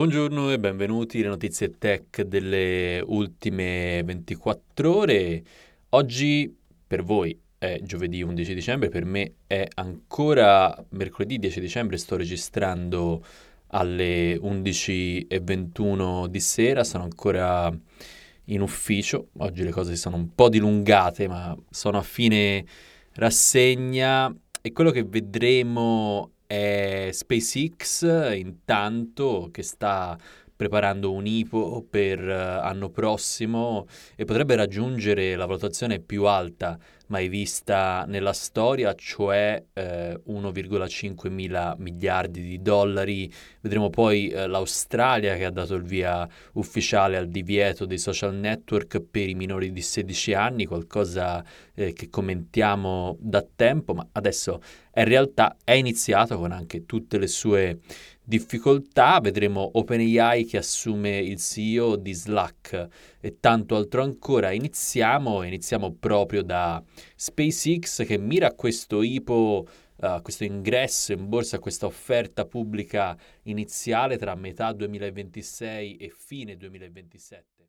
Buongiorno e benvenuti alle notizie tech delle ultime 24 ore. Oggi per voi è giovedì 11 dicembre, per me è ancora mercoledì 10 dicembre, sto registrando alle 11:21 di sera, sono ancora in ufficio. Oggi le cose si sono un po' dilungate, ma sono a fine rassegna e quello che vedremo è SpaceX, intanto, che sta preparando un IPO per anno prossimo e potrebbe raggiungere la valutazione più alta mai vista nella storia, cioè 1,5 mila miliardi di dollari. Vedremo poi l'Australia che ha dato il via ufficiale al divieto dei social network per i minori di 16 anni, qualcosa che commentiamo da tempo, ma adesso in realtà è iniziato con anche tutte le sue difficoltà. Vedremo OpenAI che assume il CEO di Slack e tanto altro ancora. Iniziamo proprio da SpaceX che mira a questo IPO, a questo ingresso in borsa, a questa offerta pubblica iniziale tra metà 2026 e fine 2027.